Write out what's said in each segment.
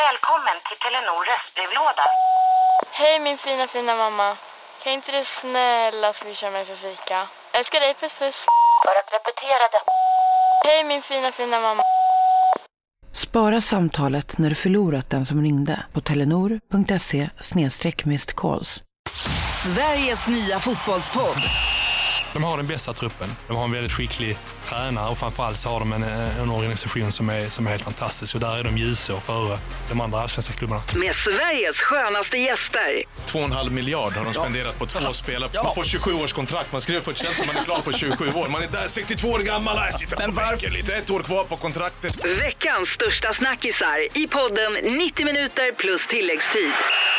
Välkommen till Telenor röstbrevlåda. Hej min fina mamma. Kan inte du snälla swisha mig för fika? Älskar dig, puss puss. För att repetera det. Hej min fina mamma. Spara samtalet när du förlorat den som ringde på telenor.se/missed-calls. Sveriges nya fotbollspodd. De har den bästa truppen. De har en väldigt skicklig tränare och framförallt så har de en organisation som är helt fantastisk. Och där är de ljusår före de andra svenska klubbarna. Med Sveriges skönaste gäster. 2,5 miljard har de spenderat på 2 spelare. Man får 27 års kontrakt. Man skriver för ett tjänst man är klar för 27 år. Man är där 62 år gammal. Jag sitter på bänken lite. 1 år kvar på kontraktet. Veckans största snackisar i podden 90 minuter plus tilläggstid.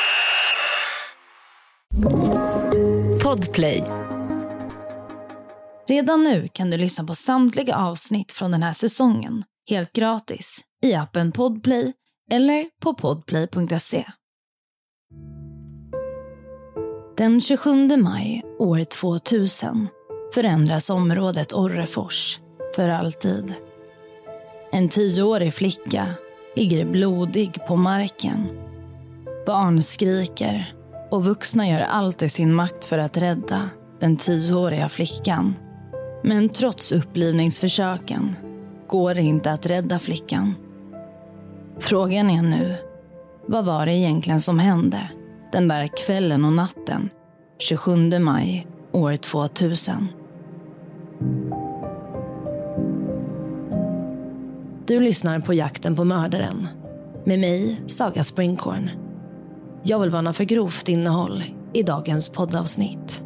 Podplay. Redan nu kan du lyssna på samtliga avsnitt från den här säsongen helt gratis i appen Podplay eller på podplay.se. Den 27 maj år 2000 förändras området Orrefors för alltid. En 10-årig flicka ligger blodig på marken. Barn skriker och vuxna gör allt i sin makt för att rädda den 10-åriga flickan. Men trots upplivningsförsöken går det inte att rädda flickan. Frågan är nu, vad var det egentligen som hände den där kvällen och natten 27 maj år 2000? Du lyssnar på Jakten på mördaren med mig, Saga Springhorn. Jag vill varna för grovt innehåll i dagens poddavsnitt.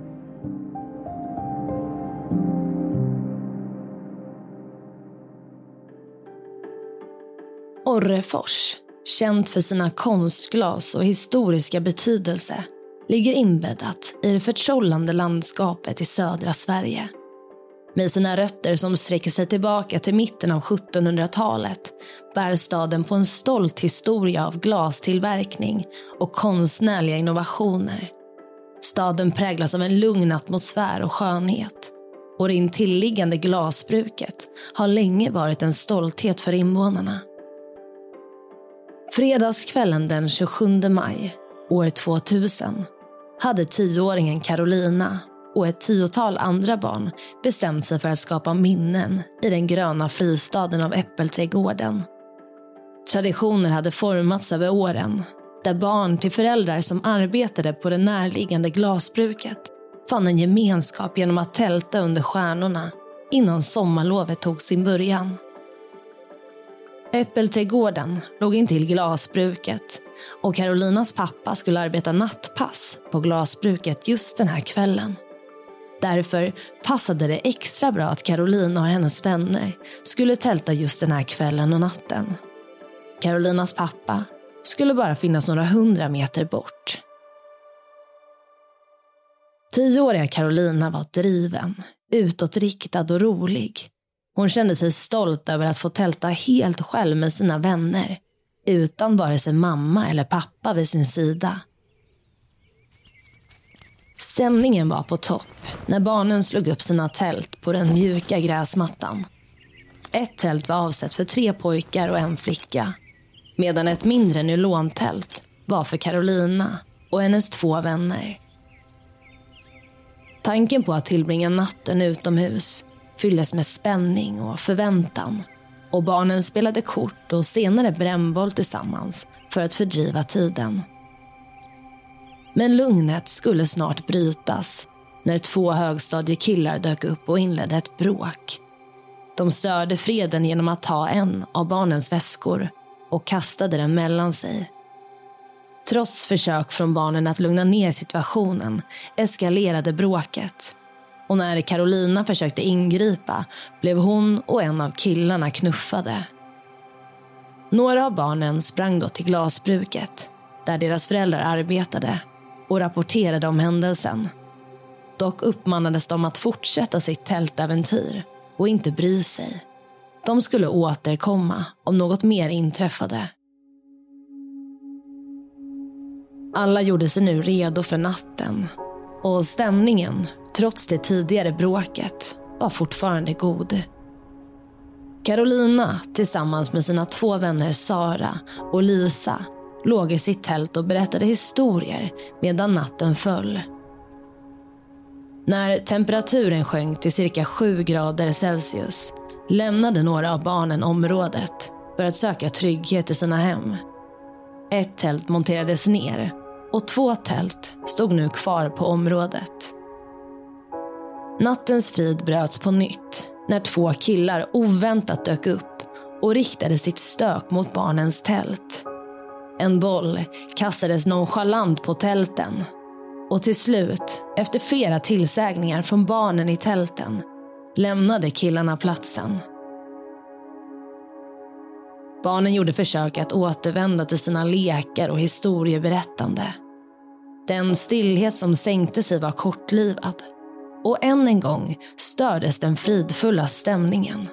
Orrefors, känt för sina konstglas och historiska betydelse, ligger inbäddat i det förtrollande landskapet i södra Sverige. Med sina rötter som sträcker sig tillbaka till mitten av 1700-talet bär staden på en stolt historia av glastillverkning och konstnärliga innovationer. Staden präglas av en lugn atmosfär och skönhet, och det intilliggande glasbruket har länge varit en stolthet för invånarna. Fredagskvällen den 27 maj år 2000 hade 10-åringen Carolina och ett 10-tal andra barn bestämt sig för att skapa minnen i den gröna fristaden av Äppelträdgården. Traditioner hade formats över åren, där barn till föräldrar som arbetade på det närliggande glasbruket fann en gemenskap genom att tälta under stjärnorna innan sommarlovet tog sin början. Äppelträdgården låg intill glasbruket och Carolinas pappa skulle arbeta nattpass på glasbruket just den här kvällen. Därför passade det extra bra att Carolina och hennes vänner skulle tälta just den här kvällen och natten. Carolinas pappa skulle bara finnas några 100 meter bort. 10-åriga Carolina var driven, utåtriktad och rolig. Hon kände sig stolt över att få tälta helt själv med sina vänner, utan vare sig mamma eller pappa vid sin sida. Stämningen var på topp när barnen slog upp sina tält på den mjuka gräsmattan. Ett tält var avsett för 3 pojkar och 1 flicka, medan ett mindre nylontält var för Carolina och hennes 2 vänner. Tanken på att tillbringa natten utomhus fylldes med spänning och förväntan, och barnen spelade kort och senare brännboll tillsammans för att fördriva tiden. Men lugnet skulle snart brytas när 2 högstadiekillar dök upp och inledde ett bråk. De störde freden genom att ta en av barnens väskor och kastade den mellan sig. Trots försök från barnen att lugna ner situationen eskalerade bråket. Och när Carolina försökte ingripa blev hon och en av killarna knuffade. Några av barnen sprang då till glasbruket, där deras föräldrar arbetade, och rapporterade om händelsen. Dock uppmanades de att fortsätta sitt tältäventyr och inte bry sig. De skulle återkomma om något mer inträffade. Alla gjorde sig nu redo för natten, och stämningen, trots det tidigare bråket, var fortfarande god. Carolina tillsammans med sina 2 vänner Sara och Lisa låg i sitt tält och berättade historier medan natten föll. När temperaturen sjönk till cirka 7 grader Celsius lämnade några av barnen området för att söka trygghet i sina hem. Ett tält monterades ner och 2 tält stod nu kvar på området. Nattens frid bröts på nytt när 2 killar oväntat dök upp och riktade sitt stök mot barnens tält. En boll kastades nonchalant på tälten och till slut, efter flera tillsägningar från barnen i tälten, lämnade killarna platsen. Barnen gjorde försök att återvända till sina lekar och historieberättande. Den stillhet som sänkte sig var kortlivad och än en gång stördes den fridfulla stämningen.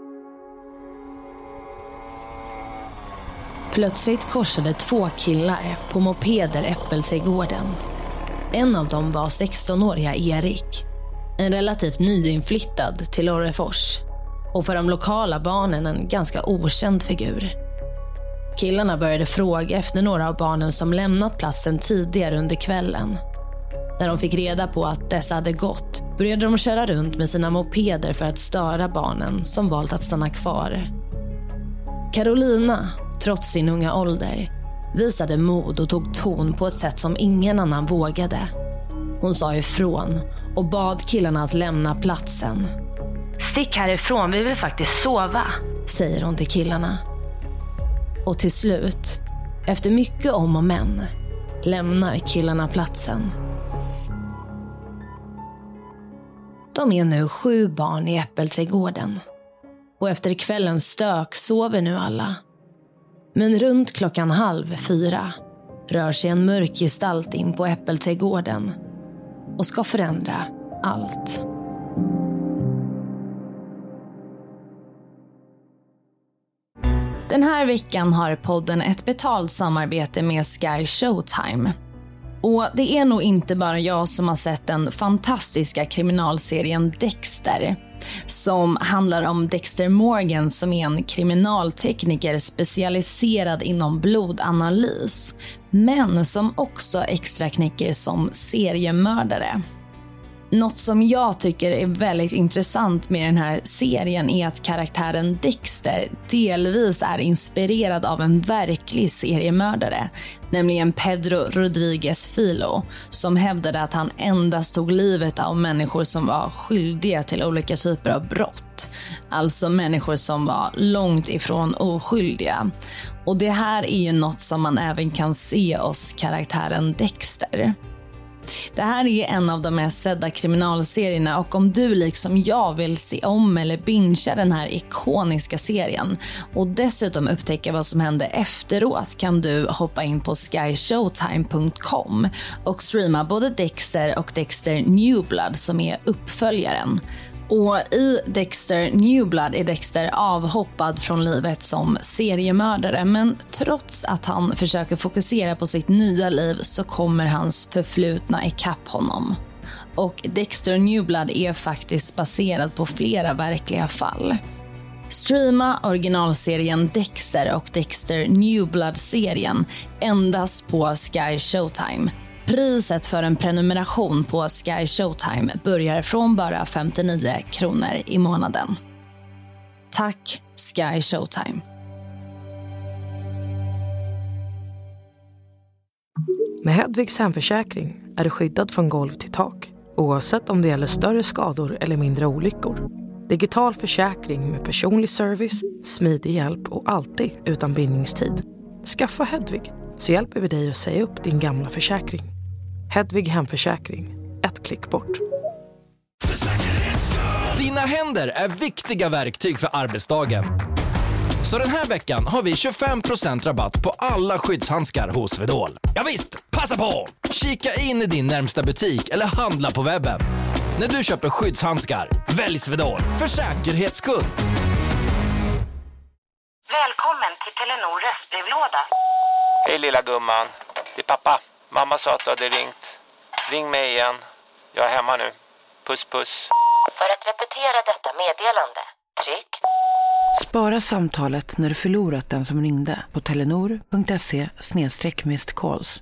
Plötsligt korsade 2 killar på mopeder Äppelträdgården. En av dem var 16-åriga Erik, en relativt nyinflyttad till Orrefors och för de lokala barnen en ganska okänd figur. Killarna började fråga efter några av barnen som lämnat platsen tidigare under kvällen. När de fick reda på att dessa hade gått började de köra runt med sina mopeder för att störa barnen som valt att stanna kvar. Carolina, trots sin unga ålder, visade mod och tog ton på ett sätt som ingen annan vågade. Hon sa ifrån och bad killarna att lämna platsen. "Stick härifrån, vi vill faktiskt sova", säger hon till killarna. Och till slut, efter mycket om och men, lämnar killarna platsen. De är nu 7 barn i Äppelträdgården. Och efter kvällens stök sover nu alla. Men runt 3:30 rör sig en mörk gestalt in på Äppelträdgården och ska förändra allt. Den här veckan har podden ett betalt samarbete med Sky Showtime. Och det är nog inte bara jag som har sett den fantastiska kriminalserien Dexter, som handlar om Dexter Morgan som är en kriminaltekniker specialiserad inom blodanalys, men som också extraknäcker som seriemördare. Något som jag tycker är väldigt intressant med den här serien är att karaktären Dexter delvis är inspirerad av en verklig seriemördare, nämligen Pedro Rodriguez Filo, som hävdade att han endast tog livet av människor som var skyldiga till olika typer av brott. Alltså människor som var långt ifrån oskyldiga. Och det här är ju något som man även kan se hos karaktären Dexter. Det här är en av de mest sedda kriminalserierna, och om du liksom jag vill se om eller bingea den här ikoniska serien och dessutom upptäcka vad som hände efteråt, kan du hoppa in på skyshowtime.com och streama både Dexter och Dexter New Blood som är uppföljaren. Och i Dexter New Blood är Dexter avhoppad från livet som seriemördare, men trots att han försöker fokusera på sitt nya liv så kommer hans förflutna ikapp honom. Och Dexter New Blood är faktiskt baserad på flera verkliga fall. Streama originalserien Dexter och Dexter New Blood-serien endast på Sky Showtime. Priset för en prenumeration på Sky Showtime börjar från bara 59 kronor i månaden. Tack Sky Showtime. Med Hedvigs hemförsäkring är du skyddad från golv till tak, oavsett om det gäller större skador eller mindre olyckor. Digital försäkring med personlig service, smidig hjälp och alltid utan bindningstid. Skaffa Hedvig så hjälper vi dig att säga upp din gamla försäkring. Hedvig hemförsäkring. Ett klick bort. Dina händer är viktiga verktyg för arbetsdagen. Så den här veckan har vi 25% rabatt på alla skyddshandskar hos Swedol. Ja visst, passa på! Kika in i din närmsta butik eller handla på webben. När du köper skyddshandskar, välj Swedol för säkerhets skull. Välkommen till Telenor röstbrevlåda. Hej lilla gumman, det är pappa. Mamma sa att du hade ringt. Ring mig igen. Jag är hemma nu. Puss puss. För att repetera detta meddelande, tryck Spara samtalet när du förlorat den som ringde på telenor.se/missed-calls.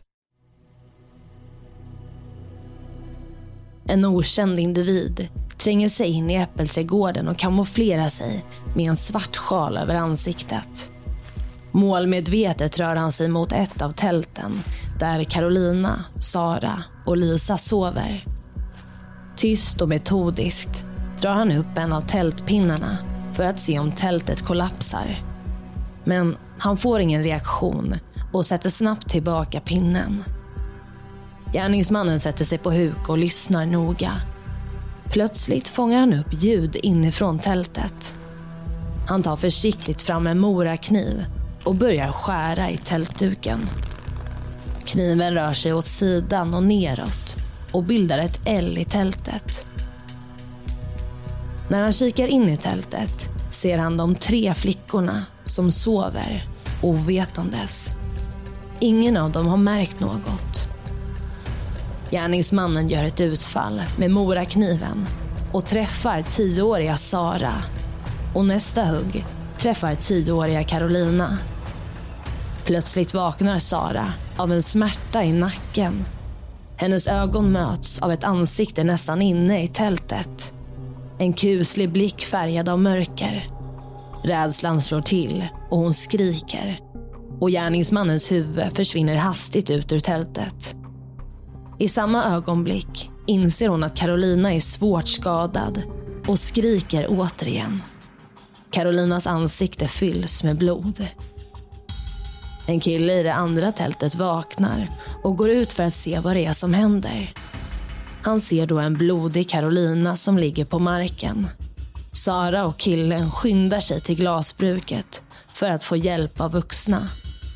En okänd individ tränger sig in i äppelträdgården och kamouflerar sig med en svart sjal över ansiktet. Målmedvetet rör han sig mot ett av tälten där Carolina, Sara och Lisa sover. Tyst och metodiskt drar han upp en av tältpinnarna för att se om tältet kollapsar. Men han får ingen reaktion och sätter snabbt tillbaka pinnen. Gärningsmannen sätter sig på huk och lyssnar noga. Plötsligt fångar han upp ljud inifrån tältet. Han tar försiktigt fram en morakniv och börjar skära i tältduken. Kniven rör sig åt sidan och neråt och bildar ett L i tältet. När han kikar in i tältet ser han de 3 flickorna som sover ovetandes. Ingen av dem har märkt något. Gärningsmannen gör ett utfall med morakniven och träffar 10-åriga Sara, och nästa hugg träffar 10-åriga Carolina. Plötsligt vaknar Sara av en smärta i nacken. Hennes ögon möts av ett ansikte nästan inne i tältet. En kuslig blick färgad av mörker. Rädslan slår till och hon skriker. Och gärningsmannens huvud försvinner hastigt ut ur tältet. I samma ögonblick inser hon att Carolina är svårt skadad och skriker återigen. Carolinas ansikte fylls med blod. En kille i det andra tältet vaknar och går ut för att se vad det är som händer. Han ser då en blodig Carolina som ligger på marken. Sara och killen skyndar sig till glasbruket för att få hjälp av vuxna.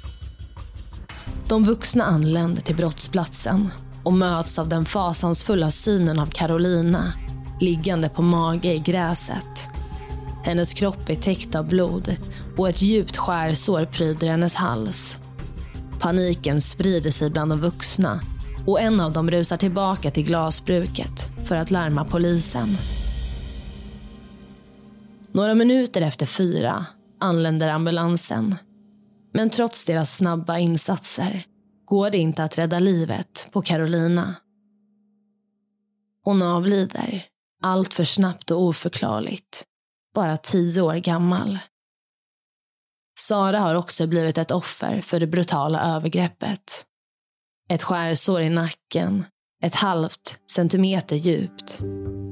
De vuxna anländer till brottsplatsen och möts av den fasansfulla synen av Carolina liggande på mage i gräset. Hennes kropp är täckt av blod och ett djupt skärsår pryder hennes hals. Paniken sprider sig bland de vuxna och en av dem rusar tillbaka till glasbruket för att larma polisen. Några minuter efter 4 anländer ambulansen. Men trots deras snabba insatser går det inte att rädda livet på Carolina. Hon avlider allt för snabbt och oförklarligt, bara 10 år gammal. Sara har också blivit ett offer för det brutala övergreppet. Ett skärsår i nacken, 1/2 centimeter djupt.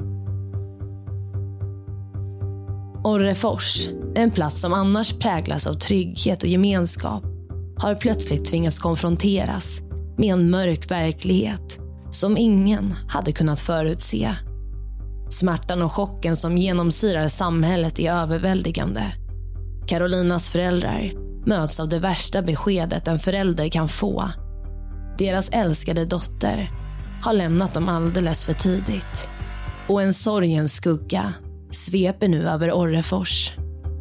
Orrefors, en plats som annars präglas av trygghet och gemenskap, har plötsligt tvingats konfronteras med en mörk verklighet som ingen hade kunnat förutse. Smärtan och chocken som genomsyrar samhället är överväldigande. Carolinas föräldrar möts av det värsta beskedet en förälder kan få. Deras älskade dotter har lämnat dem alldeles för tidigt. Och en sorgens skugga sveper nu över Orrefors.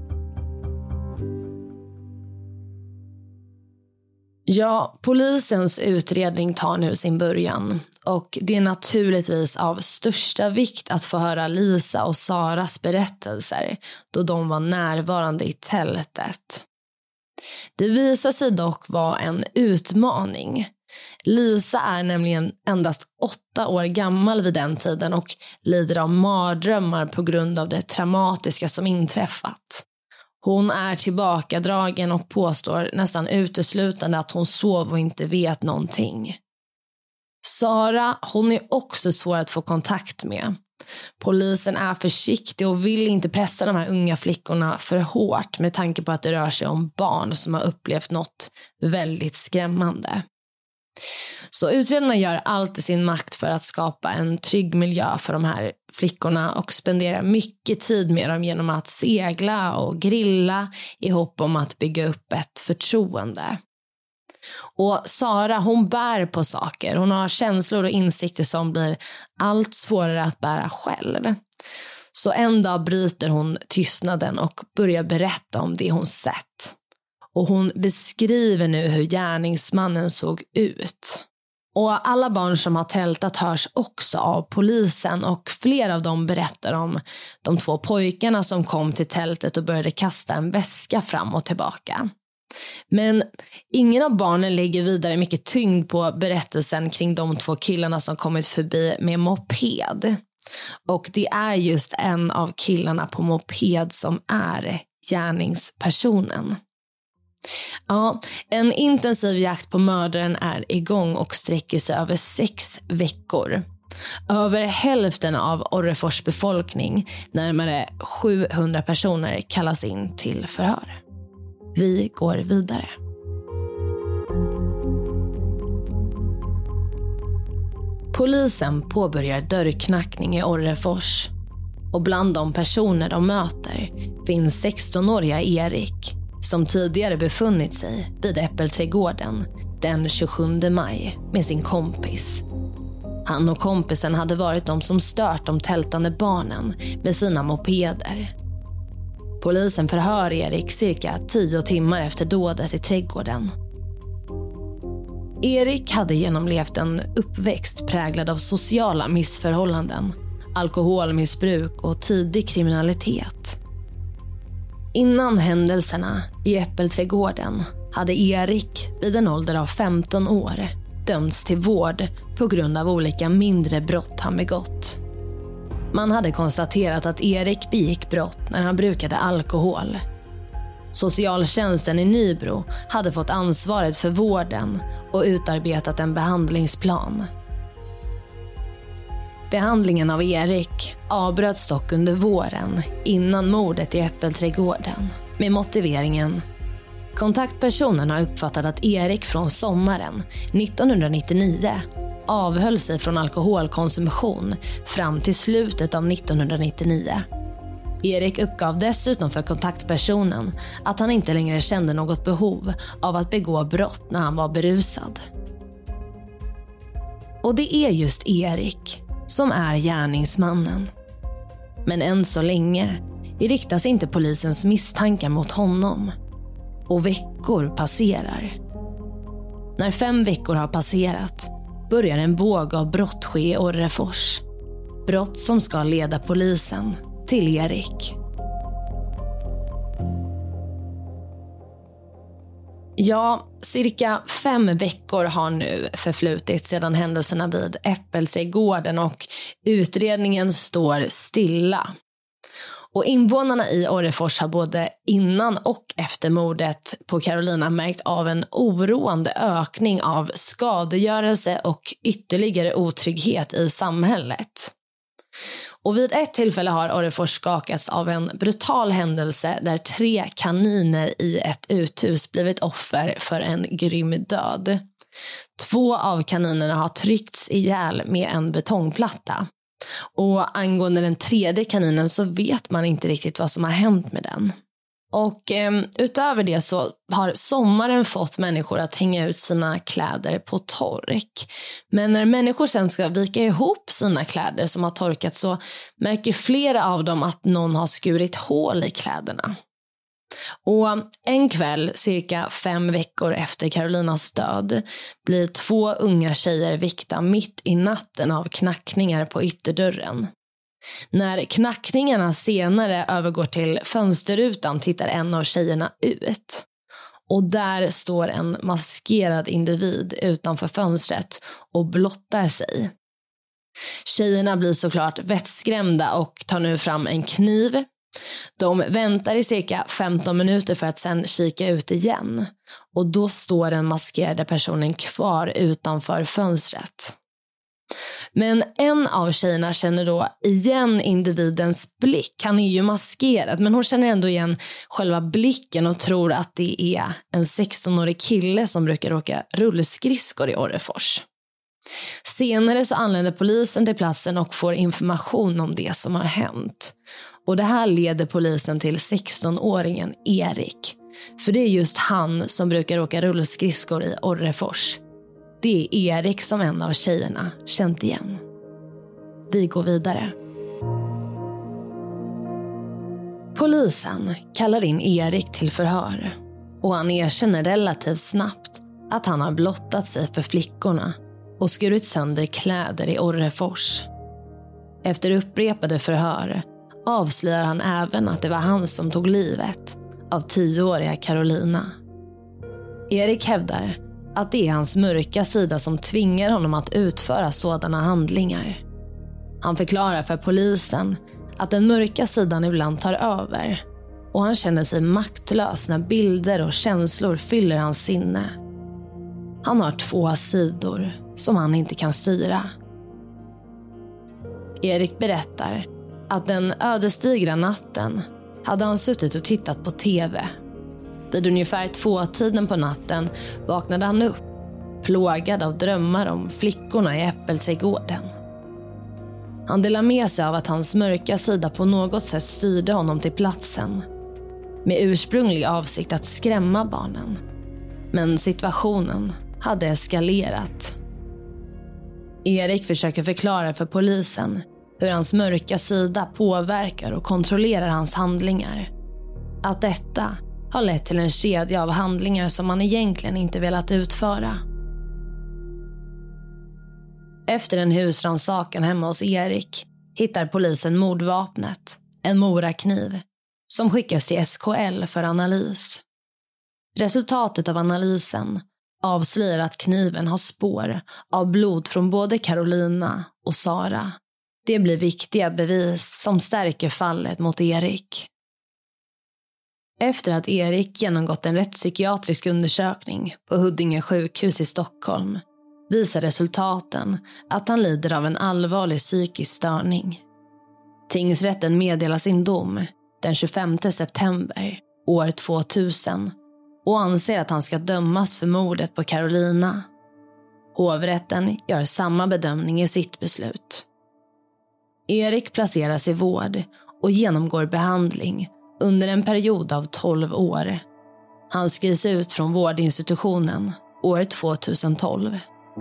Ja, polisens utredning tar nu sin början. Och det är naturligtvis av största vikt att få höra Lisa och Saras berättelser då de var närvarande i tältet. Det visar sig dock vara en utmaning. Lisa är nämligen endast 8 år gammal vid den tiden och lider av mardrömmar på grund av det traumatiska som inträffat. Hon är tillbakadragen och påstår nästan uteslutande att hon sov och inte vet någonting. Sara, hon är också svår att få kontakt med. Polisen är försiktig och vill inte pressa de här unga flickorna för hårt med tanke på att det rör sig om barn som har upplevt något väldigt skrämmande. Så utredarna gör allt i sin makt för att skapa en trygg miljö för de här flickorna och spenderar mycket tid med dem genom att segla och grilla i hopp om att bygga upp ett förtroende. Och Sara, hon bär på saker. Hon har känslor och insikter som blir allt svårare att bära själv. Så en dag bryter hon tystnaden och börjar berätta om det hon sett. Och hon beskriver nu hur gärningsmannen såg ut. Och alla barn som har tältat hörs också av polisen, och flera av dem berättar om de 2 pojkarna som kom till tältet och började kasta en väska fram och tillbaka. Men ingen av barnen lägger vidare mycket tyngd på berättelsen kring de 2 killarna som kommit förbi med moped. Och det är just en av killarna på moped som är gärningspersonen. Ja, en intensiv jakt på mördaren är igång och sträcker sig över 6 veckor. Över hälften av Orrefors befolkning, närmare 700 personer, kallas in till förhör. Vi går vidare. Polisen påbörjar dörrknackning i Orrefors. Och bland de personer de möter finns 16-åriga Erik, som tidigare befunnit sig vid Äppelträdgården den 27 maj med sin kompis. Han och kompisen hade varit de som stört de tältande barnen med sina mopeder. Polisen förhör Erik cirka 10 timmar efter dådet i trädgården. Erik hade genomlevt en uppväxt präglad av sociala missförhållanden, alkoholmissbruk och tidig kriminalitet. Innan händelserna i Äppelträdgården hade Erik vid en ålder av 15 år dömts till vård på grund av olika mindre brott han begått. Man hade konstaterat att Erik begick brott när han brukade alkohol. Socialtjänsten i Nybro hade fått ansvaret för vården och utarbetat en behandlingsplan. Behandlingen av Erik avbröts dock under våren innan mordet i Äppelträdgården med motiveringen: kontaktpersonen har uppfattat att Erik från sommaren 1999 avhöll sig från alkoholkonsumtion fram till slutet av 1999. Erik uppgav dessutom för kontaktpersonen att han inte längre kände något behov av att begå brott när han var berusad. Och det är just Erik som är gärningsmannen. Men än så länge riktas inte polisens misstankar mot honom. Och veckor passerar. När 5 veckor har passerat börjar en våg av brott ske i Orrefors. Brott som ska leda polisen till Erik. Ja, cirka 5 veckor har nu förflutit sedan händelserna vid Äppelträdgården och utredningen står stilla. Och invånarna i Orrefors har både innan och efter mordet på Carolina märkt av en oroande ökning av skadegörelse och ytterligare otrygghet i samhället. Och vid ett tillfälle har Orrefors skakats av en brutal händelse där 3 kaniner i ett uthus blivit offer för en grym död. 2 av kaninerna har tryckts ihjäl med en betongplatta. Och angående den 3:e kaninen så vet man inte riktigt vad som har hänt med den. Och utöver det så har sommaren fått människor att hänga ut sina kläder på tork. Men när människor sen ska vika ihop sina kläder som har torkat så märker flera av dem att någon har skurit hål i kläderna. Och en kväll, cirka 5 veckor efter Carolinas död, blir 2 unga tjejer väckta mitt i natten av knackningar på ytterdörren. När knackningarna senare övergår till fönsterrutan tittar en av tjejerna ut. Och där står en maskerad individ utanför fönstret och blottar sig. Tjejerna blir såklart vettskrämda och tar nu fram en kniv. De väntar i cirka 15 minuter för att sen kika ut igen. Och då står den maskerade personen kvar utanför fönstret. Men en av tjejerna känner då igen individens blick. Han är ju maskerad, men hon känner ändå igen själva blicken och tror att det är en 16-årig kille som brukar åka rullskridskor i Orrefors. Senare så anländer polisen till platsen och får information om det som har hänt. Och det här leder polisen till 16-åringen Erik. För det är just han som brukar åka rullskridskor i Orrefors. Det är Erik som en av tjejerna känt igen. Vi går vidare. Polisen kallar in Erik till förhör. Och han erkänner relativt snabbt att han har blottat sig för flickorna. och skurit sönder kläder i Orrefors. Efter upprepade förhör avslöjar han även att det var han som tog livet av 10-åriga Carolina. Erik hävdar att det är hans mörka sida som tvingar honom att utföra sådana handlingar. Han förklarar för polisen att den mörka sidan ibland tar över och han känner sig maktlös när bilder och känslor fyller hans sinne. Han har 2 sidor som han inte kan styra. Erik berättar att den ödesdigra natten hade han suttit och tittat på tv. Vid ungefär 2-tiden på natten vaknade han upp, plågad av drömmar om flickorna i äppelträdgården. Han delar med sig av att hans mörka sida på något sätt styrde honom till platsen, med ursprunglig avsikt att skrämma barnen. Men situationen hade eskalerat. Erik försöker förklara för polisen hur hans mörka sida påverkar och kontrollerar hans handlingar. Att detta har lett till en kedja av handlingar som man egentligen inte velat utföra. Efter en husrannsakan hemma hos Erik hittar polisen mordvapnet, en morakniv, som skickas till SKL för analys. Resultatet av analysen avslöjar att kniven har spår av blod från både Carolina och Sara. Det blir viktiga bevis som stärker fallet mot Erik. Efter att Erik genomgått en rättspsykiatrisk undersökning på Huddinge sjukhus i Stockholm visar resultaten att han lider av en allvarlig psykisk störning. Tingsrätten meddelar sin dom den 25 september år 2000 och anser att han ska dömas för mordet på Carolina. Hovrätten gör samma bedömning i sitt beslut. Erik placeras i vård och genomgår behandling under en period av 12 år. Han skrivs ut från vårdinstitutionen år 2012.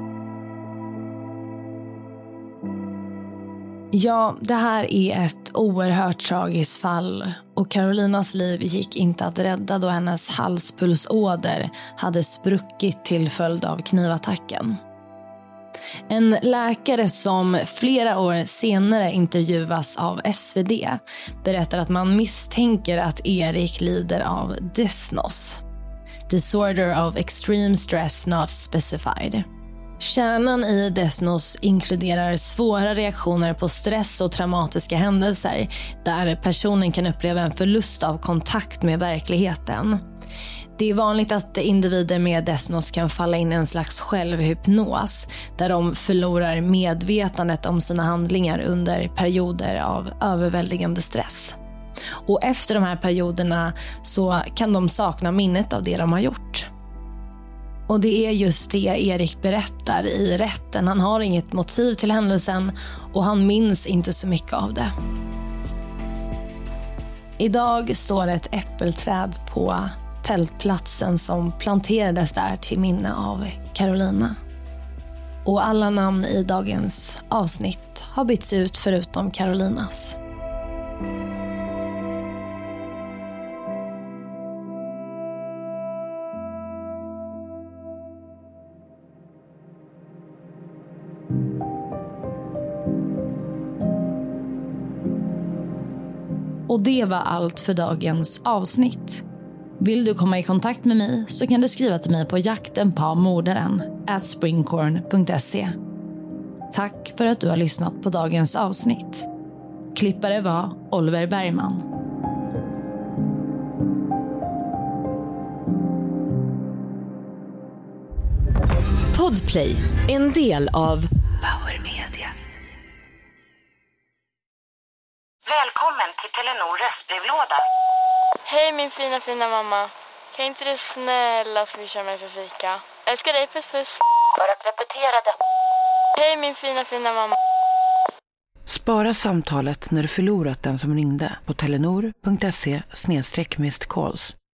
Ja, det här är ett oerhört tragiskt fall och Carolinas liv gick inte att rädda då hennes halspulsåder hade spruckit till följd av knivattacken. En läkare som flera år senare intervjuas av SvD berättar att man misstänker att Erik lider av DSNOS, Disorder of Extreme Stress Not Specified. Kärnan i DSNOS inkluderar svåra reaktioner på stress och traumatiska händelser där personen kan uppleva en förlust av kontakt med verkligheten. Det är vanligt att individer med DSNOS kan falla in i en slags självhypnos där de förlorar medvetandet om sina handlingar under perioder av överväldigande stress. Och efter de här perioderna så kan de sakna minnet av det de har gjort. Och det är just det Erik berättar i rätten. Han har inget motiv till händelsen och han minns inte så mycket av det. Idag står ett äppelträd på tältplatsen som planterades där till minne av Carolina. Och alla namn i dagens avsnitt har bytts ut förutom Carolinas. Och det var allt för dagens avsnitt. Vill du komma i kontakt med mig så kan du skriva till mig på jaktenpamordaren@springcorn.se. Tack för att du har lyssnat på dagens avsnitt. Klippare var Oliver Bergman. Podplay, en del av Power Media. Välkommen till Telenor röstbrevlåda. Hej min fina mamma. Kan inte du snälla swisha mig för fika? Älskar dig, puss puss. För att repetera det. Hej min fina mamma. Spara samtalet när du förlorat den som ringde på telenor.se/missed calls.